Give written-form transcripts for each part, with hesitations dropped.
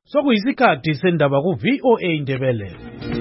Sokuyisikhathi sendaba ku-VOA Indebele.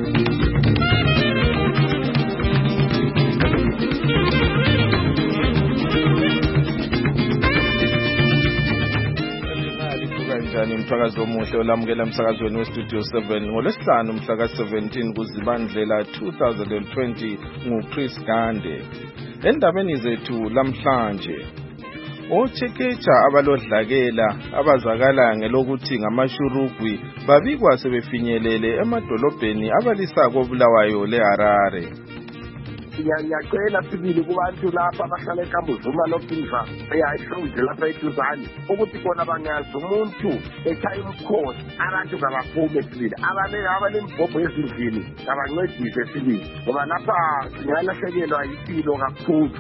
Kanjani umthakazi omuhle olamukela emsakazweni westudio 7 ngolwesihlanu mhla ka-17 kuZibandlela 2020 nguChris Gande. Endabeni zethu lamhlanje, oChekecha abalodlakela abazakala ngelokuthi ngamashurugwi babikwa sebefinyelele emadolobheni abalisa koBulawayo leHarare. Ngiyacela sibili kubantu lapha abahlala eKambuzuma noKimva eyayihlonze lapha eduzane ukuthi bona bangazi umuntu echaya umkhosi abantu ngabaphume sibili abanembhobho ezindlini ngabancedise sibili ngoba lapha singalahlekelwa impilo kakhulu.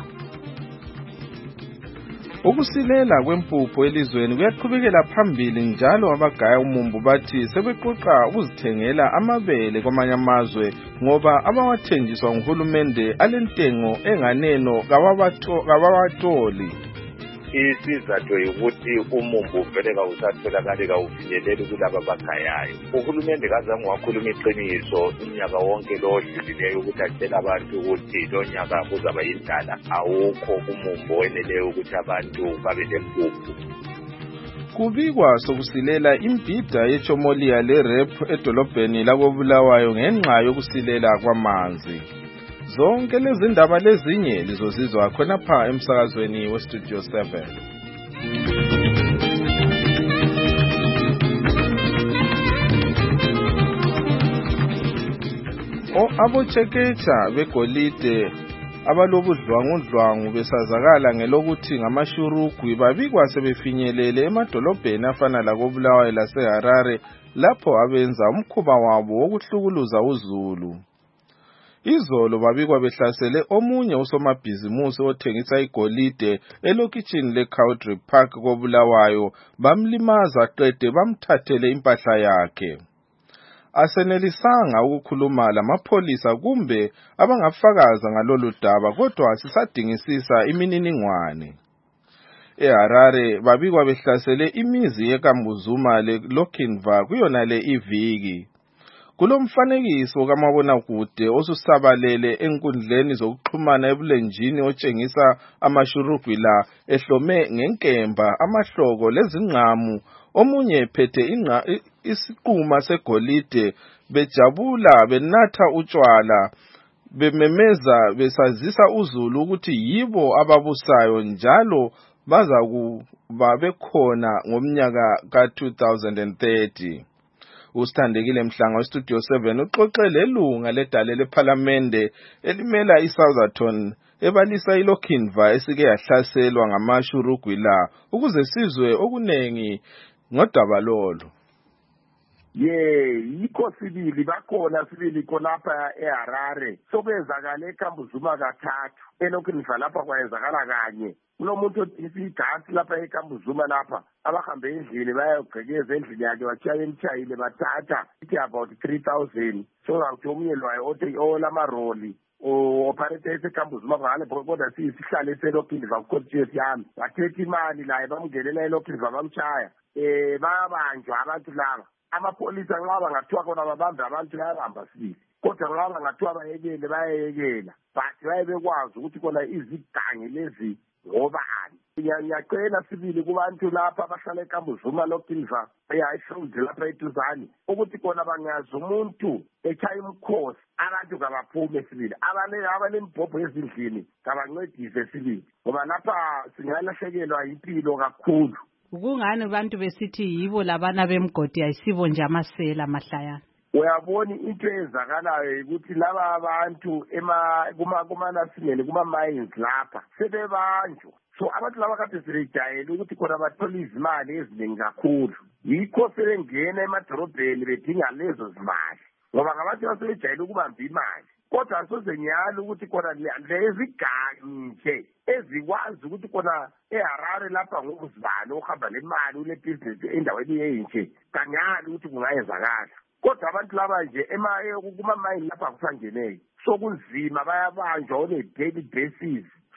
Ukusilela kwempupho elizweni kuyaqhubekela phambili njalo abagaya umumbu bathi sebeqoqa ukuzithengela amabele kwamanye amazwe ngoba abawathenjiswa nguhulumende alentengo enganeno kabawatholi. Isizathu ukuthi umumbu vele kawusatholakali kawufinyeleli kulaba abagayayo. Uhulumende kazange wakhuluma iqiniso unyaka wonke lo odlulileyo ukuthi atshela abantu ukuthi lo nyaka kuzaba yindlala. Awukho umumbu oweneleyo ukuthi abantu babe lempuphu. Kubikwa sokusilela imbhida yeChomolia leRep edolobheni lakoBulawayo ngenxa yokusilela kwamanzi. Zonke lezi ndaba lezinye lizozizwa khonapha emsakazweni westudio 7. Abochekecha begolide abalobudlwangudlwangu besazakala ngelokuthi ngamashurugwi babikwa sebefinyelele emadolobheni afana lakoBulawayo laseHarare lapho abenza umkhuba wabo wokuhlukuluza uZulu. Izolo babikwa behlasele omunye usomabhizimusi othengisa igolide elokitshini leCowdry Park koBulawayo bamlimaza qede bamthathele impahla yakhe. Asenelisanga ukukhuluma lamapholisa kumbe abangafakaza ngalolu daba kodwa sisadingisisa imininingwane. EHarare babikwa behlasele imizi yeKambuzuma leLokinva kuyona le iviki. Kulomfanekiso kamabonakude osusabalele enkundleni zokuxhumana ebulenjini otshengisa amashurugwi la ehlome ngenkemba amahloko lezingqamu omunye ephethe isiquma segolide bejabula benatha utshwala bememeza besazisa uZulu ukuthi yibo ababusayo njalo bazakuba bekhona ngomnyaka ka-2030. Usithandekile Mhlanga westudio 7 uxoxe lelunga ledale lePhalamende elimela iSoutherton ebalisa iLokinva esike yahlaselwa ngamashurugwi la ukuze sizwe okunengi ngodaba lolo. Yikho sibili bakhona sibili khonapha eHarare sokwenzakala eKambuzuma kathathu eLokinva lapha kwayenzakala kanye. Kunomuntu othengisa igasi lapha eKambuzuma lapha abahambe endlini bayogqekeza endlini yakhe batshaya emtshayile bathatha ithi about 3,000 so ngathi omunye lwayo othi olamaroli operator eseKambuzuma ngale kodwa sisihlale eseLokinva kucoaches yami bathetha imali laye bamngelela eLokinva bamtshaya bayabanjwa abantu laba. Amapolisa nxa bangathiwa khona babambe abantu bayabamba sibili kodwa nxa bangathiwa bayekele bayayekela but bayebekwazi ukuthi khona izigangi lezi ngobani. Ngiyacela sibili kubantu lapha abahlala eKambuzuma noKimva eyayihlonze lapha eduzane ukuthi khona bangazi umuntu echaya umkhosi abantu ngabaphume sibili abanembhobho ezindlini ngabancedise sibili ngoba lapha singalahlekelwa impilo kakhulu. Kungani abantu besithi yibo labana bemgodi ayisibo nje amasela mahlayana? Uyabona into ezakalayo ukuthi laba abantu kuma-nasimeni kuma-mines lapha sebebanjwa. So abantu laba kade sebejayele ukuthi khona bathola izimali eziningi kakhulu. Yikho sebengena emadorobheni bedinga lezo zimali ngoba ngabantu basebejayele ukubamba imali. Kodwa asoze nyalo ukuthi khona lezi gangi nje ezikwazi ukuthi khona eHarare lapha ngokuzibani ohamba nemali ule business endaweni yeyinje kanyali ukuthi kungayenzakala. Kodwa abantu laba nje kuma-mine lapha kusangeneki so kunzima bayabanjwa on a daily basis.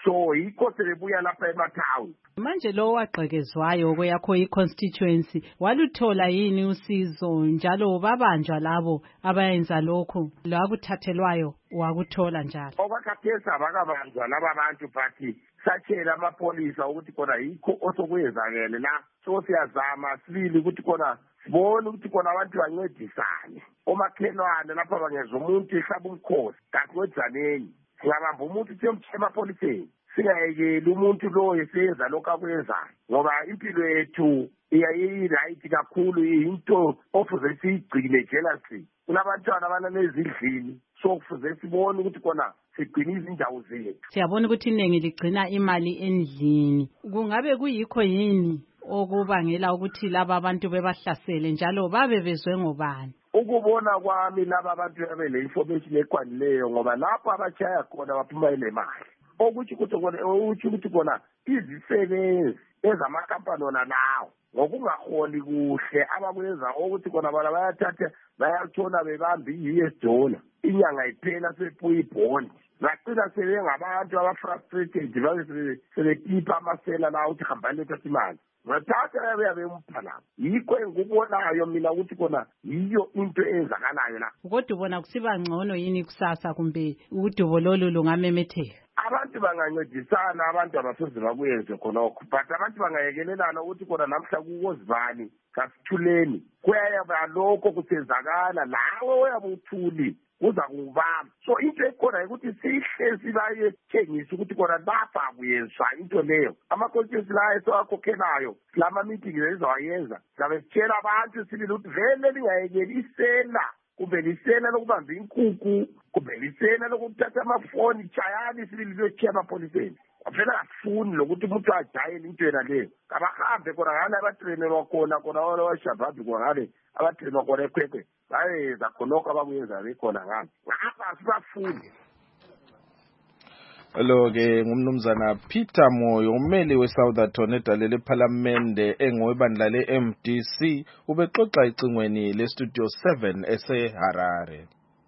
so yikho sebebuya lapha emathawuni. Manje lo wagqekezwayo kweyakho i-constituency waluthola yini usizo njalo babanjwa labo abayenza lokhu lakuthathelwayo wakuthola njalo? Okwakhathesi abakabanjwa laba bantu but satshela amapolisa ukuthi khona yikho osokwenzakele la, so siyazama sibili ukuthi khona sibone ukuthi khona abantu bancedisane. Omakhelwane lapha bangezwa umuntu ehlaba umkhosi kancedzaneni, singabamba umuntu siyomtshela emapoliseni, singayekeli umuntu lo esenza lokho akwenzayo ngoba impilo yethu iyayirayithi kakhulu, into ofuze siyigcine jealousy. Kunabantwana abananezindlini, so kufuze sibone ukuthi khona sigcina izindawo zethu. Siyabona ukuthi iningi ligcina imali endlini. Kungabe kuyikho yini okubangela ukuthi laba abantu bebahlasele njalo babe bezwe ngobani? Ukubona kwami laba abantu babele information ekwanileyo ngoba lapho abachaya khona baphuma ile mali. Okuthi ukuthi khona izisebenzi ezamakampani wona nawo ngokungaholi kuhle abakwenza ukuthi khona bala bayathatha bayathola bebambe i-$US inyanga iphela sepuya ibhondi. Bacina sebengabantu aba-frustrated babe sebekhipha amasela lawo ukuthi hamba letha imali. Bathatha beyabempha lapho. Yikho engikubonayo mina ukuthi khona yiyo into eyenzakalayo la. Kodwa ubona kusiba ngcono yini kusasa kumbe udubo lolu lungamemetheka? Abantu bangancedisana, abantu abasoze bakuyenze khonokho, but abantu bangayekelelana ukuthi khona namhla kukozibani kasithuleni kuyaba lokho kusenzakala lawe uyabuthuli kuza kubamba. So into ekhona ukuthi sihle sibaye tshengisa ukuthi khona lapha kuyenzwa into leyo. Ama-constituency la esewakhokhelayo lama meeting ezawayenza sabe sitshela abantu sibili ukuthi vele lingayekelisela kumbe lisela lokubamba inkukhu kumbe lisela lokuthatha amafoni chayani sibili liyotshiya emapoliseni. Vele asifuni lokuthi umuntu ajayele into yena leyo. Kabahambe khona ngale abatrenelwa khona wale washababi ngale abatrenelwa khona ekhwekhwe bayenza khonokho abakuyenza bekhona ngami ngapha asibafuni. Lo-ke ngumnumzana Peter Moyo, ummeli we-Southerton edalele ephalamende engowebandla le-MDC, ubexoxa icingweni le-Studio 7 ese-Harare.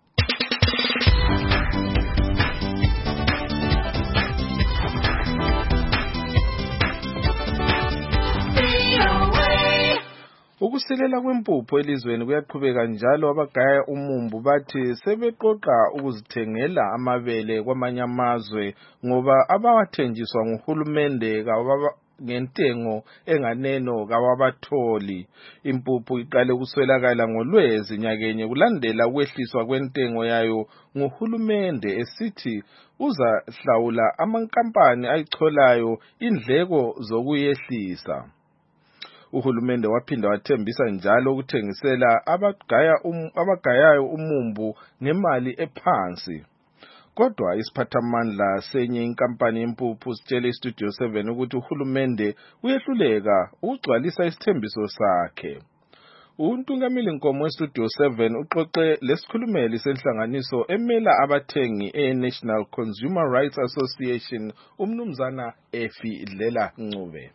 Ukusilela kwempuphu elizweni kuyaqhubeka njalo. Abagaya umumbu bathi sebeqoqa ukuzithengela amabele kwamanye amazwe ngoba abawathenjiswa nguhulumende ngentengo enganeno kawabatholi. Impuphu iqale ukuswelakala ngoLwezi nyakenye kulandela ukwehliswa kwentengo yayo nguhulumende esithi uzahlawula amankampani ayicholayo indleko zokuyehlisa. Uhulumende waphinda wathembisa njalo ukuthengisela abagayayo umumbu ngemali ephansi. Kodwa isiphathamandla senye inkampani yempuphu sitshele iStudio 7 ukuthi uhulumende uyehluleka ukugcwalisa isithembiso sakhe. Untungameli Nkomo weStudio 7 uxoxe lesikhulumeli senhlanganiso emela abathengi e-National Consumer Rights Association, umnumzana Efi Lela Ncube.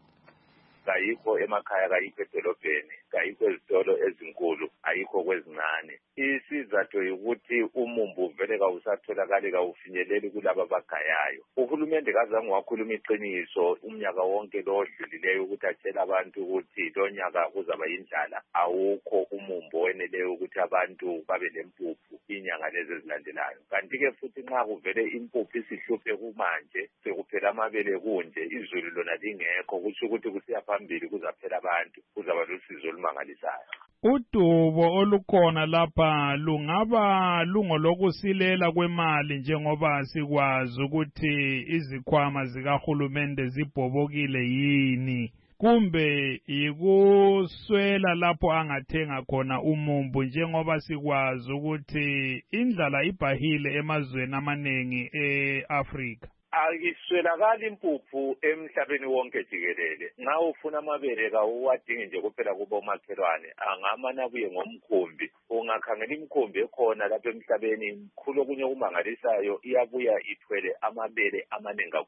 Kayikho emakhaya, kayikho edolobheni, kayikho ezitolo ezinkulu, ayikho kwezincane. Isizathu ukuthi umumbu vele kawusatholakali, kawufinyeleli kulabo abagayayo. Uhulumende kazange wakhuluma iqiniso umnyaka wonke lo odlulileyo ukuthi atshela abantu ukuthi lo nyaka kuzaba yindlala. Awukho umumbu weneleyo ukuthi abantu babe lempuphu inyanga lezi ezilandelayo. Kanti-ke futhi nxa kuvele impuphu isihluphe kumanje, sekuphela amabele kunje, izulu lona lingekho, kusho ukuthi kusiya phambili kuzaphela abantu, kuzaba lusizo olumangalisayo. Udubo olukhona lapha lungaba lungolokusilela kwemali njengoba sikwazi ukuthi izikhwama zikahulumende zibhobokile yini, kumbe yikuswela lapho angathenga khona umumbu njengoba sikwazi ukuthi indlala ibhahile emazweni amaningi e-Afrika. Ayiswelakali impuphu emhlabeni wonke jikelele. Nxa ufuna amabele kawuwadingi nje kuphela kubomakhelwane, angamane abuye ngomkhumbi. Ungakhangela imkhumbi ekhona lapha emhlabeni mkhulu okunye okumangalisayo, iyabuya ithwele amabele amaningi kakhulu.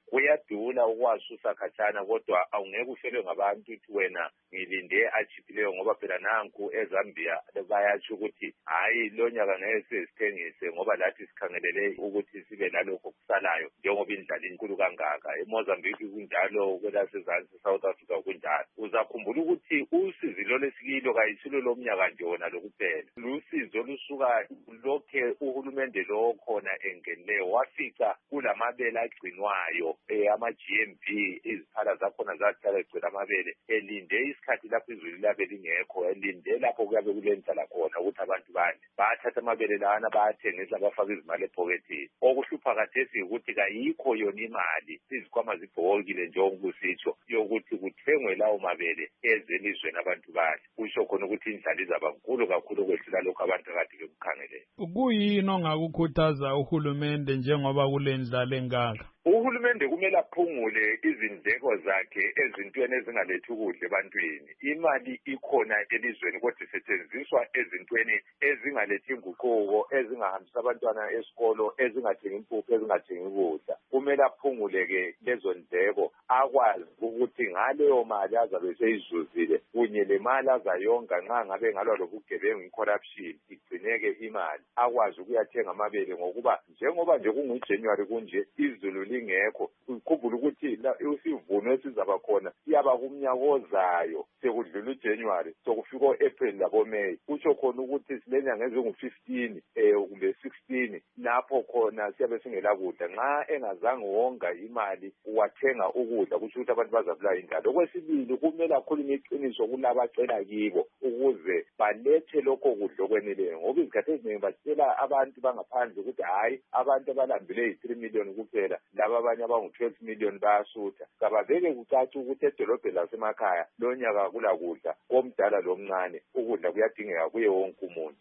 kuyadula ukwasusa khatshana kodwa awungeke ufelwe ngabantu ukuthi wena ngilinde achiphileyo ngoba phela nanku eZambia bayatsho ukuthi hayi lo nyaka ngeke sithengise ngoba lathi sikhangelele ukuthi sibe nalokho kusalayo njengoba indlala inkulu kangaka. eMozambique kunjalo, kwelasezansi South Africa kunjalo. Uzakhumbula ukuthi usizo lesikilo kayisilo lomnyaka nje wona lokuphela. Lusizo lusuka lokhe uhulumende lo khona engeneyo wafica kulamabele agcinwayo ama-GMB iziphala zakhona zahlala egcina amabele elinde isikhathi lapho izulu labe lingekho, elinde lapho kuyabe kulendlala khona ukuthi abantu bande bathatha amabele lana bayathengisa bafaka izimali ephokethini. Okuhlupha kathesi ukuthi kayikho yona imali, izikhwama zibhokile njengokusitsho yokuthi kuthengwe lawo mabele ezelizweni abantu bale. Kusho khona ukuthi indlala izaba nkulu kakhulu kwehlula lokho abantu kade bekukhangelele. Kuyini ongakukhuthaza uhulumende njengoba kulendlala engaka? Uhulumende kumele aphungule izindleko zakhe ezintweni ezingalethi ukudla ebantwini. Imali ikhona elizweni kodwa isetshenziswa ezintweni ezingalethi inguquko, ezingahambisa abantwana esikolo, ezingathengi impuphu, ezingathengi ukudla. Kumele aphungule-ke lezo ndleko, akwazi ukuthi ngaleyo mali azabe seyizuzile kunye le mali azayonga nxa ngabe ngalwa lobugebengu i-corruption igcineke imali, akwazi ukuyathenga amabele ngokuba njengoba nje kunguJanuary kunje izulu lingekho. Ukhumbula ukuthi isivuno esizaba khona siyaba kumnyaka ozayo sekudlula uJanuary sokufika uApril laboMay. Kusho khona ukuthi silenyanga ezingu-15 kumbe 16 lapho khona siyabe singela kudla. Nxa engazange wonga imali wathenga ukudla kusho ukuthi abantu bazabulawa indlala. Okwesibili, kumele akhulume iqiniso kulabacela kibo ukuze balethe lokho kudla okweneleyo ngoba izikhathi eziningi batshela abantu bangaphandle ukuthi hayi abantu abalambileyo 3 million kuphela, laba abanye abangu-12 million bayasutha. Kababeke kucaca ukuthi edolobheni lasemakhaya lo nyaka akula kudla, komdala lomncane ukudla kuyadingeka kuye wonke umuntu.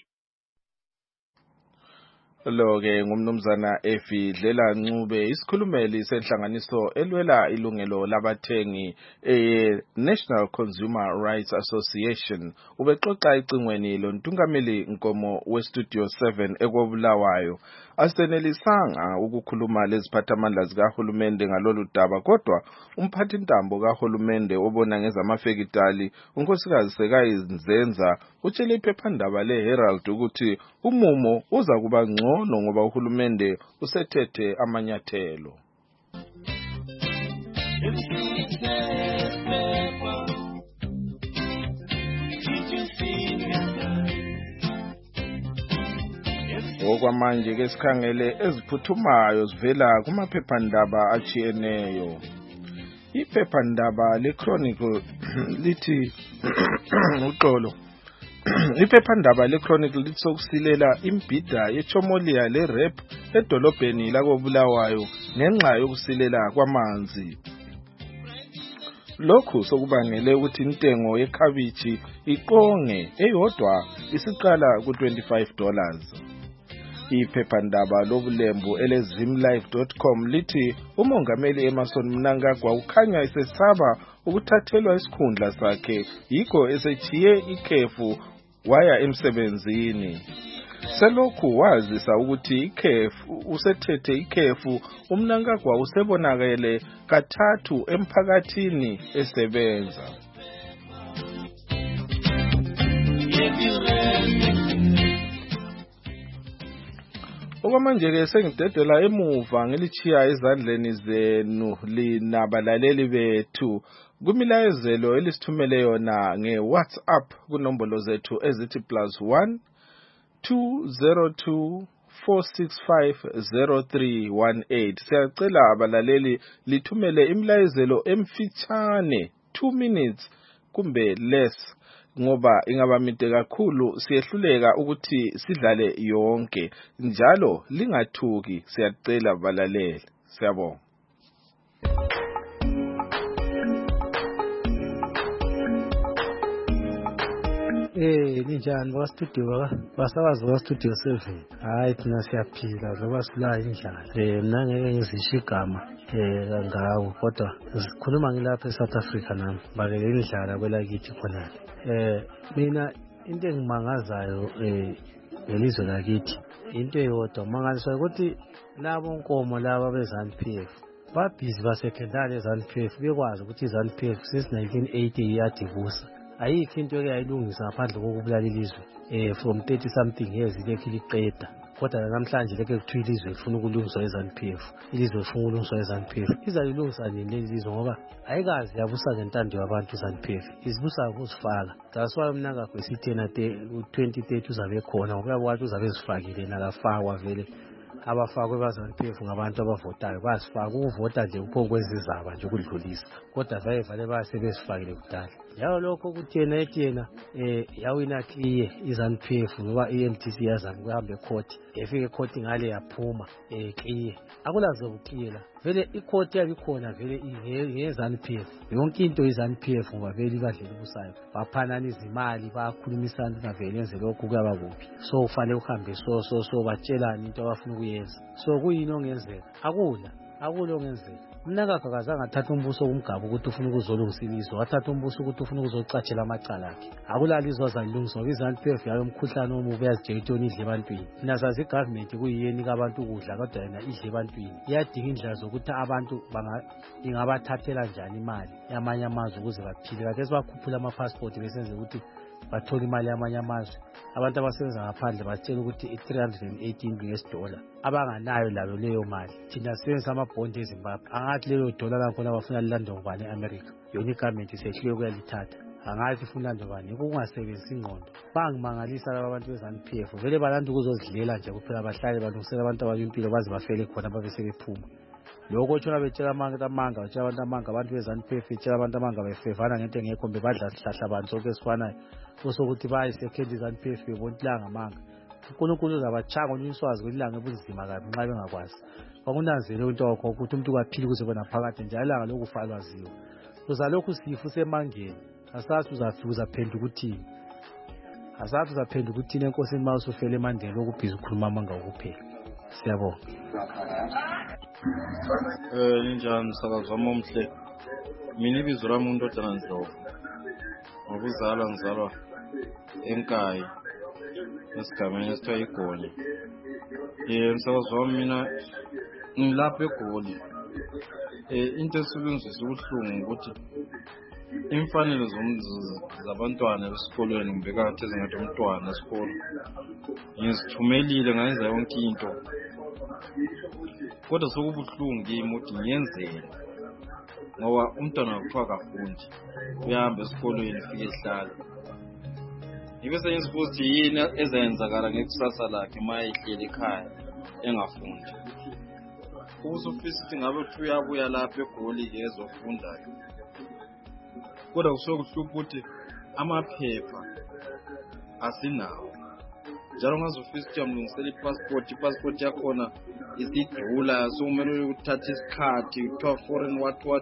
Lo-ke ngumnumzana Efidlela Ncube, isikhulumeli senhlanganiso elwela ilungelo labathengi National Consumer Rights Association. Ubexoxa icingweni lontungameli Nkomo weStudio 7 eKobulawayo. Asenelisanga ukukhuluma leziphathamandla zikahulumende ngalolu daba, kodwa umphathintambo kahulumende obona ngezamafekitali uNkosikazi Sekayizenza utshele iphephandaba leHerald ukuthi umumo uza kuba ngcono ngoba uhulumende usethethe amanyathelo. Okwamanje ke sikhangele eziphuthumayo zivela kumaphephandaba achiyeneyo. Iphephandaba leChronicle lithi uxolo. Iphephandaba leChronicle lithi sokusilela imbhida yeChomolia leRap edolobheni lakoBulawayo ngenxa yokusilela kwamanzi. Lokhu sokubangele ukuthi intengo yekhabichi iqonge, eyodwa isiqala ku$25. Iphephandaba lobulembu elezimlife.com lithi umongameli Emmerson Mnangagwa ukhanya esesaba ukuthathelwa isikhundla sakhe, yikho esechiye ikhefu waya emsebenzini. Selokhu wazisa ukuthi usethethe ikhefu, uMnangagwa usebonakele kathathu emphakathini esebenza. Okwamanje-ke sengidedela emuva ngilichiya ezandleni zenu linabalaleli bethu kumilayezelo elisithumele yona ngeWhatsApp kunombolo zethu ezithi +1 202 4650318. Siyacela abalaleli lithumele imilayezelo emfitshane 2 minutes kumbe less ngoba ingabamide kakhulu siyehluleka ukuthi sidlale yonke. Njalo lingathuki, siyacela abalaleli. Siyabonga. Ninjani bakastudio basakazi bakastudio 7? Hayi thina siyaphila ngoba sila indlala. Mina ngeke ngizisho igama ngawo kodwa sikhuluma ngilapha eSouth Africa nami baleke indlala kwelakithi khona. Mina into engimangazayo ngelizwe lakithi into eyodwa mangaliswa ukuthi labo nkomo laba beZANU-PF babhizi basekhendali eZANU-PF bekwazi ukuthi iZANU-PF since 1980 iyadivusa. Ayikho into eyayilungisa ngaphandle kokubulala ilizwe from 30 something years ilekho iliqeda. Kodwa namhlanje leke kuthiwa ilizwe lifuna ukulungiswa eZANU-PF, ilizwe lifuna ukulungiswa eZANU-PF. Izalilungisa nini leli lizwe ngoba ayikazi yabusa ngentando yabantu iZANU-PF, izibusa ngokuzifaka. That's why mina ngakho sithena 2030 uzabe khona ngoba kwathi uzabe zifakile nakafakwa vele. Abafakwe baZANU-PF ngabantu abavotayo basifaka ukuvota nje kuphokwenza nje ukudlulisa, kodwa vele basebesifakile kudala. Yawo lokho ukuthi yena yawina clear iZANU-PF ngoba iMDC yazama ukuhamba ecourt, efike ecourt ngale yaphuma clear. Akulazo ukuclear vele icourt yabikhona vele ngeZANU-PF, yonke into iZANU-PF ngoba vele ibadlela ubusayo baphanana izimali bakhulumisana ngavele yenze lokhu kuyaba kuphi. So ufanele uhambe so batshelana into abafuna ukuyenza. So kuyini ongenzeka? Akulo ongenzeka. Mina kakazange athatha umbuso kumgaba ukuthi ufuna ukuzolungisa ilizwe, wathatha umbuso ukuthi ufuna ukuzocatshela amacala akhe. Akulalizwe azalilungisa ngoba iZANU-PF yayo umkhuhlane omubi yazijeyitoni idle ebantwini. Thina sazi igovernment kuyiyeni kabantu ukudla kodwa yena idle ebantwini. Iyadinga indlela zokuthi abantu ingabathathela njani imali yamanye amazwe ukuze baphile. Kade sebakhuphula ama-passport besenze ukuthi bathola imali yamanye amazwe. Abantu abasebenza ngaphandle batshela ukuthi $318 US abanganayo labo leyo mali. Thina sisebenzisa amabhondi eZimbabwe, angathi lelo dola lakhona bafuna lilande ngubani eAmerica. Yona igovernment isehlule ukuyalithatha, angathi ifuna lilande ngubani. Ukungasebenzisi ingqondo bangimangalisa laba abantu beZANU-PF, vele balanda ukuzozidlela nje kuphela, bahlale balungisela abantu abayimpilo baze bafele khona babe sebephuma. Lokho tshona betshela amanga betshela abantu beZANU-PF betshela abantu amanga befevana ngento engekho bebadla sihlahla abantu sonke esifanayo. Kusokuthi bayisekhenda iZANU-PF bebontilanga amanga. uNkulunkulu uzabachanga unyiswazi kwelanga ebunzima kabi nxa bengakwazi. Kwakunanzele into yakho ukuthi umuntu kwaphila ukuze bona phakathi njalo ilanga lokufa alwaziwa. Uzalokhu sifu semangeni. Asathi uzafika uzaphenduka ukuthini. Asathi uzaphenduka ukuthini enkosini ma usufele emandeni lokubhiza ukukhuluma amanga ukuphela. Siyabonga. Ninjani msakazi wami omhle. Mina ibizo lami uNdodana Ndlovu. Ngokuzalwa ngizalwa eNkayi esigabeni esithiwa iGoli. Msakazi wami mina ngilapha eGoli. Into esilungisa ubuhlungu ukuthi imfanelo zabantwana besikolweni ngibeka ezingathi umntwana esikolo ngizithumelile ngayenza yonke into, kodwa sokubuhlungu kimi ukuthi ngiyenzele ngoba umntwana kuthiwa kafundi uyahamba esikolweni fike ehlala. Ngibe sengizibuza ukuthi yini ezayenzakala ngekusasa lakhe ma ehleli ekhaya engafundi. Usufisa ukuthi ngabe uyabuya lapha eGoli ezofunda, kodwa kusuke kuhlupha ukuthi amaphepha asinawo. Njalo ngazofisa ukuthi amlungisele ipassport yakhona isidula, so kumele uthathe isikhathi kuthiwa foreign what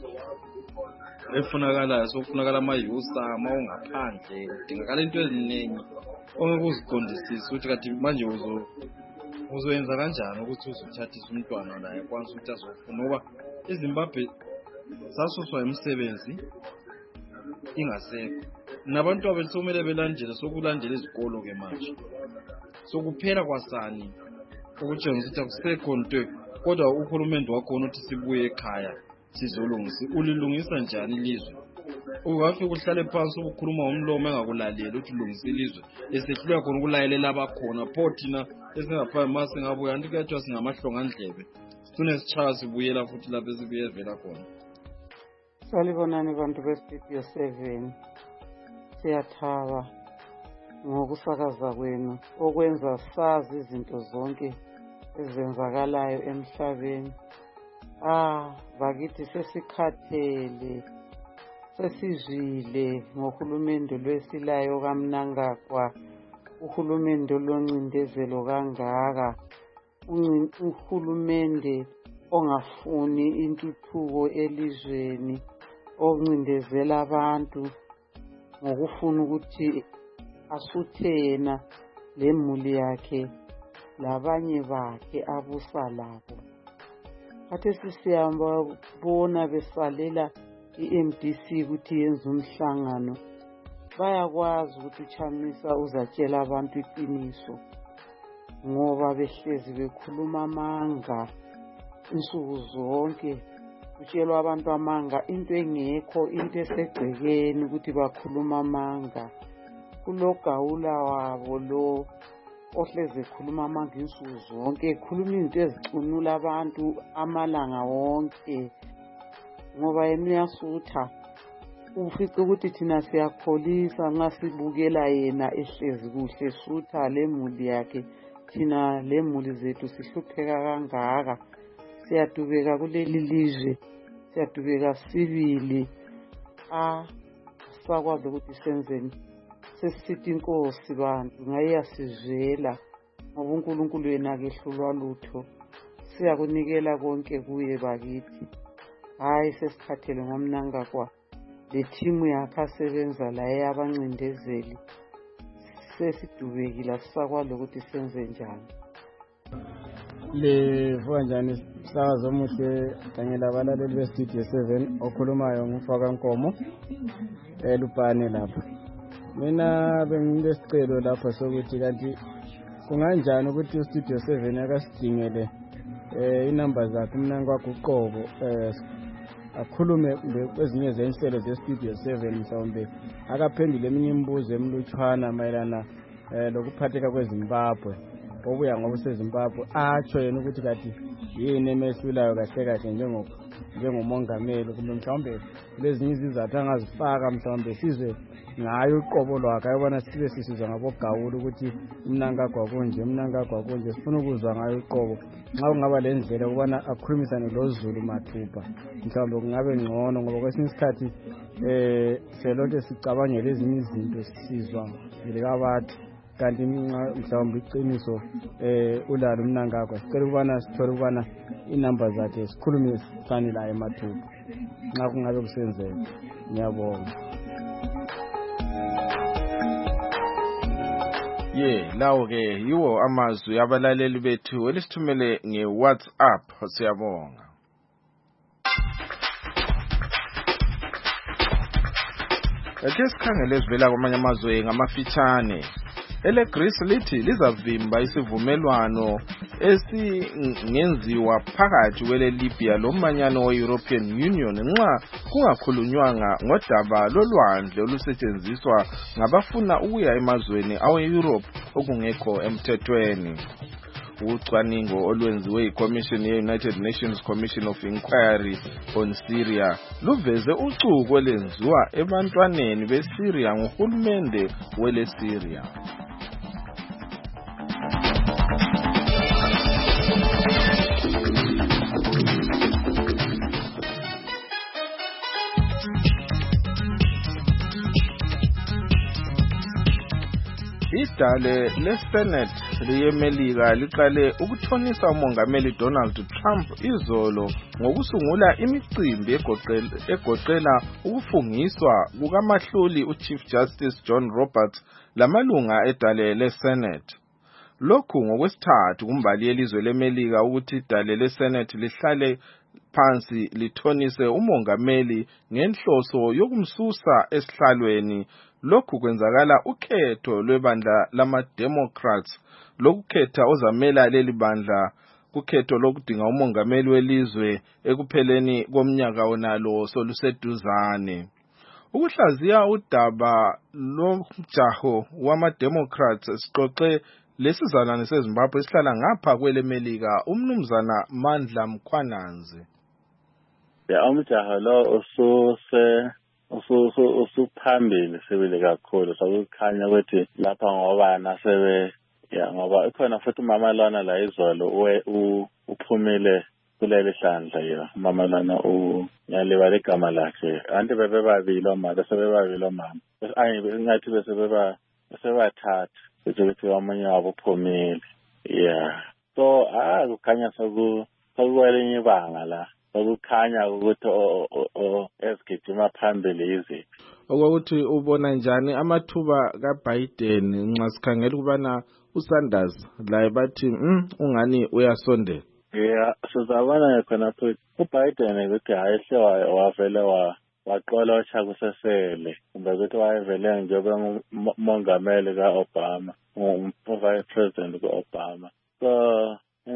efunakalayo, so kufunakala ama-user ungaphandle, kudingakala into eziningi ongeke uziqondisise ukuthi kathi manje uzoyenza kanjani ukuthi uzothathisa umntwana naye kwanza ukuthi azofuna, ngoba eZimbabwe sasuswa imisebenzi ingasekho, nabantu abesomele belandele sokulandela izikolo ke manje. So kuphela kwasani ukutshengisa ukuthi akusekho nto, kodwa uhulumende wakhona ukuthi sibuye ekhaya sizolungisa. Ulilungisa njani ilizwe? Ungafika uhlale phansi ukhuluma ngomlomo engakulaleli ukuthi ulungisa ilizwe, esehluleka khona ukulayelela abakhona. Pho thina esingapha mase ngabuya andikathiwa singamahlonga ndlebe sifune sichaya sibuyela futhi lapho esibuye vela khona. Salibonani bantu bestudio 7, siyathaba ngokusakaza kwenu okwenza sazi izinto zonke ezenzakalayo emhlabeni. Bakithi sesikhathele, sesizwile ngohulumende lwesilayo kaMnangagwa, uhulumende loncindezelo kangaka, uhulumende ongafuni intuthuko elizweni, oncindezela abantu ngokufuna ukuthi asuthena lemuli yakhe labanye bakhe abusa labo. Kade sisiyamba bona besalela iMDC ukuthi yenza umhlangano, bayakwazi ukuthi uChamisa uzatshela abantu iqiniso ngoba behlezi bekhuluma amanga insuku zonke kutshelwa abantu amanga, into engekho, into esegcekeni ukuthi bakhuluma amanga. Kulogawula wabo lo ohleze ekhuluma amanga insuku zonke, ekhuluma izinto ezicunula abantu amalanga wonke, ngoba yena uyasutha. Ufica ukuthi thina siyakholisa nxa sibukela yena ehlezi kuhle sutha lemuli yakhe, thina lemuli zethu sihlupheka kangaka. Siyadubeka kuleli lizwe, siyadubeka sibili. Sakwazi ukuthi senzeni. Sesithi inkosi bantu ngaye yasizwela, ngoba uNkulunkulu yena akehlulwa lutho. Siyakunikela konke kuye bakithi. Hayi sesithathele ngomnangagwa le thimu yakhe asebenza la yabancindezeli. Sesidubekile asisakwazi ukuthi senze njani. Livuka njani sakazo omuhle kanye labalaleli bestudio 7 okhulumayo ngufaka Nkomo eLupane lapha. Mina benginesicelo lapha sokuthi kanti kunganjani ukuthi ustudio 7 akasidingele inamba zakhe umnangagwa uqobo akhulume kwezinye zenhlelo zestudio 7 mhlawumbe akaphendule eminye imibuzo emlutshwana mayelana lokuphatheka kweZimbabwe obuya ngoba useZimbabwe atsho yena ukuthi kathi yini emehlulayo kahle kahle njengomongameli, kumbe mhlawumbe lezinye izizathu angazifaka mhlawumbe sizwe ngayo uqobo lwakhe ayobona sibe sisizwa ngabogawula ukuthi umnangagwa kunje sifuna ukuzwa ngayo uqobo. Nxa kungaba le ndlela ukubana akhulumisane loZulu mathupha mhlawumbe kungabe ngcono, ngoba kwesinye isikhathi selokhu sicabangela ezinye izinto sizwa ngilikabathi kanti mhlawumbe iqiniso ulalo umnangagwa. Sicela ukubana sithole ukubana inamba zakhe sikhulumisane laye mathupha nxa kungabe kusenzeka. Ngiyabonga. Lawo ke yiwo amazwi abalaleli bethu elisithumele ngeWhatsApp. Siyabonga. Ake sikhangele ezivela kwamanye amazwe ngamafitshane. EleGreece lithi lizavimba isivumelwano esingenziwa phakathi kweleLibya lomanyano we-European Union nxa kungakhulunywanga ngodaba lolwandle olusetshenziswa ngabafuna ukuya emazweni awe-Europe okungekho emthethweni. Ucwaningo olwenziwe iCommission ye-United Nations Commission of Inquiry on Syria luveze ucuko olwenziwa ebantwaneni beSyria nguhulumende weleSyria. Idale leSenate liyemelika liqale ukuthonisa umongameli Donald Trump izolo ngokusungula imicimbi egoqela ukufungiswa kukamahluli uChief Justice John Roberts lamalunga edale leSenate. Lokhu ngokwesithathu kumbali yelizwe leMelika ukuthi idale leSenate lihlale phansi lithonise umongameli ngenhloso yokumsusa esihlalweni. Lokhu kwenzakala ukhetho lwebandla lama-Democrats lokukhetha ozamela leli bandla kukhetho lokudinga umongameli welizwe ekupheleni komnyaka onalo soluseduzane. Ukuhlaziya udaba lomjaho wama-Democrats sixoxe lesizalwane seZimbabwe esihlala ngapha kweleMelika umnumzana Mandla Mkhwananzi. Umjaho lo usuphambili sibili kakhulu sokukhanya ukuthi lapha ngoba nasebe ngoba ikhona futhi umama lana la izolo uphumile kuleli hlandla umama lana uyalibala igama lakhe anti bebebabili omama sebebabili omama ngathi besebathathu ukuthi omunye wabo uphumile so kukhanya sokwelinye ibanga la okukhanya ukuthi esigijima phambili iziphi. Okokuthi ubona njani amathuba kaBiden nxa sikhangela ukubana uSanders la bathi ungani uyasondela. Sizabona khona futhi uBiden ukuthi hayihle wavele waqola ochakusesele kumbe ukuthi wayevele njengoba umongameli kaObama, vice president kaObama. So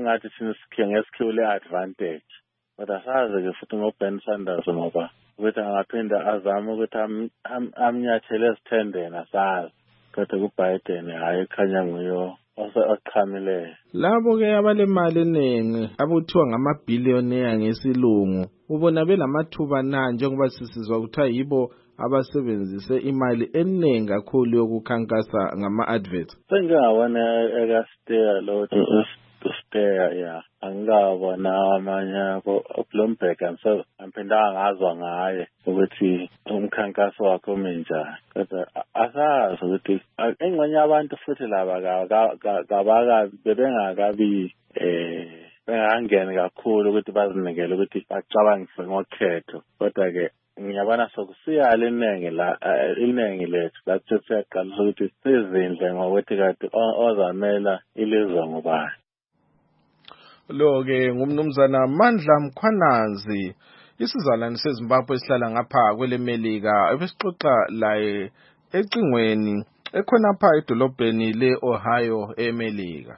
sengathi thina ngesikhiwo le-advantage. But asazi-ke futhi ngoBen Sanders ngoba ukuthi angaphinda azame ukuthi amnyathele ezithendeni asazi. Kodwa kuBiden hayi khanya nguyo oqhamileyo. Labo-ke abalemali eningi abuthiwa ngama-billionaire ngesilungu ubona belamathuba na njengoba sisizwa kuthiwa yibo abasebenzise imali eningi kakhulu yokukhankasa ngama-adverts. Sengingabona ekaSteya lo Steya ya angikabona amanye Bloomberg angiphindanga ngazwa ngaye ukuthi umkhankaso wakhe umenjani. Kodwa asazi ukuthi engxenye abantu futhi laba bebengakabi bengangeni kakhulu ukuthi bazinikele ukuthi bacabangise ngokhetho. Kodwa-ke ngiyabona sokusiyala iningi lethu lapho siyaqalisa ukuthi sizindle ngokuthi kade ozamela ilizwe ngubani. Lo-ke ngumnumzana Mandla Mkhwanazi, isizalwane seZimbabwe esihlala ngapha kwele Melika, ebesixoxa laye ecingweni ekhonapha edolobheni le-Ohio eMelika.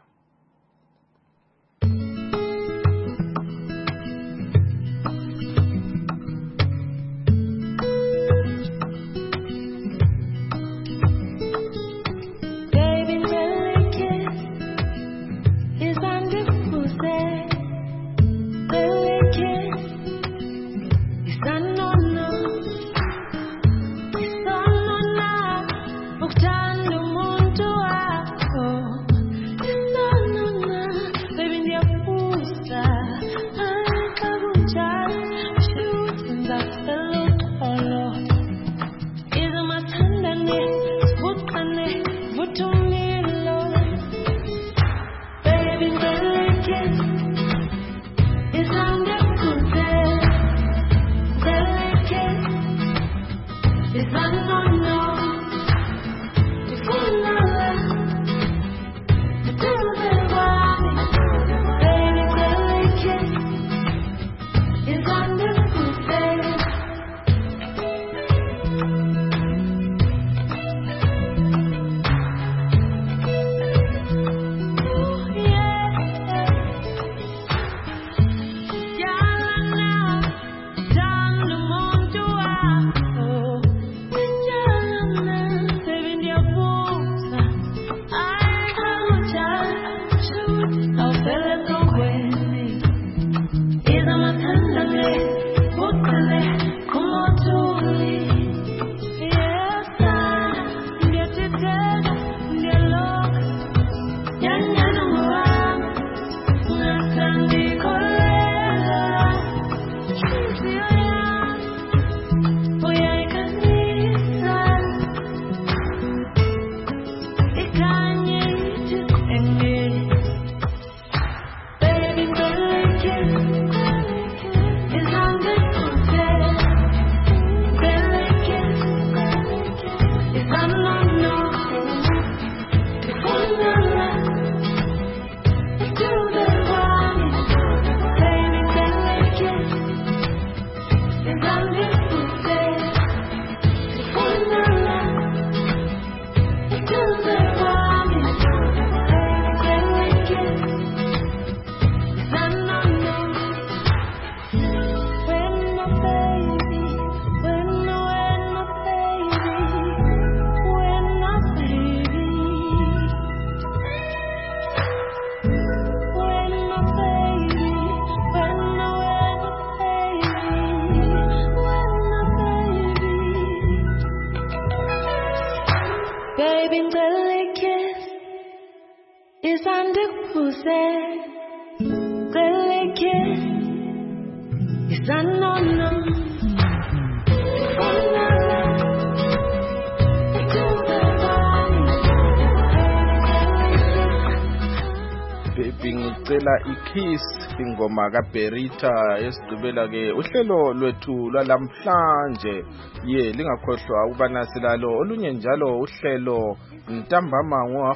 Ngicela ikiss ingoma kaBerita esigqibela ke uhlelo lwethu lwalamhlanje lingakhohlwa ukubana silalo olunye njalo uhlelo ntambama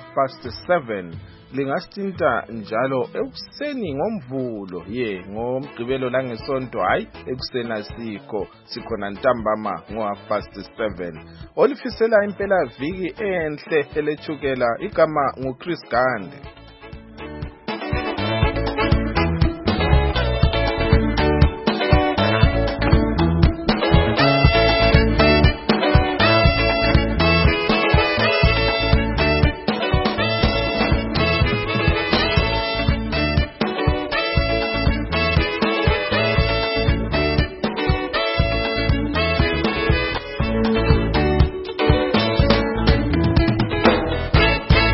ngo7:30 lingasithinta njalo ekuseni ngomvulo ngomgqibelo langesonto hayi ekuseni asikho sikhona ntambama ngo7:30 olifisela impela viki enhle elethukela igama nguChris Gande.